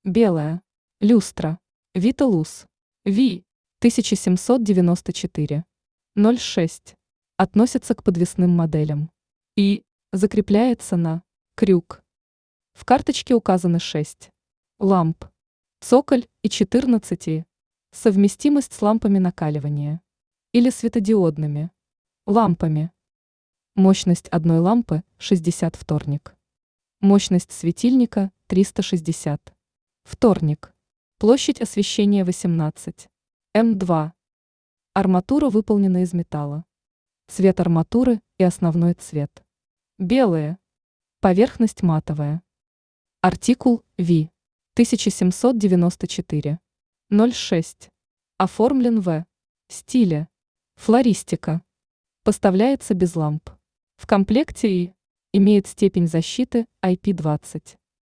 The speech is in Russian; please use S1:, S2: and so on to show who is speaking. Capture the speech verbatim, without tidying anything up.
S1: Белая. Люстра. Виталус. Ви. тысяча семьсот девяносто четыре. ноль шесть. Относится к подвесным моделям. И. Закрепляется на крюк. В карточке указаны шесть ламп. Цоколь и четырнадцать и. Совместимость с лампами накаливания. Или светодиодными лампами. Мощность одной лампы шестьдесят вторник. Мощность светильника триста шестьдесят. Вторник. Площадь освещения восемнадцать. эм два. Арматура выполнена из металла. Цвет арматуры и основной цвет. Белые. Поверхность матовая. Артикул Ви. тысяча семьсот девяносто четыре. ноль шесть. Оформлен в стиле флористика. Поставляется без ламп. В комплекте и имеет степень защиты ай пи двадцать.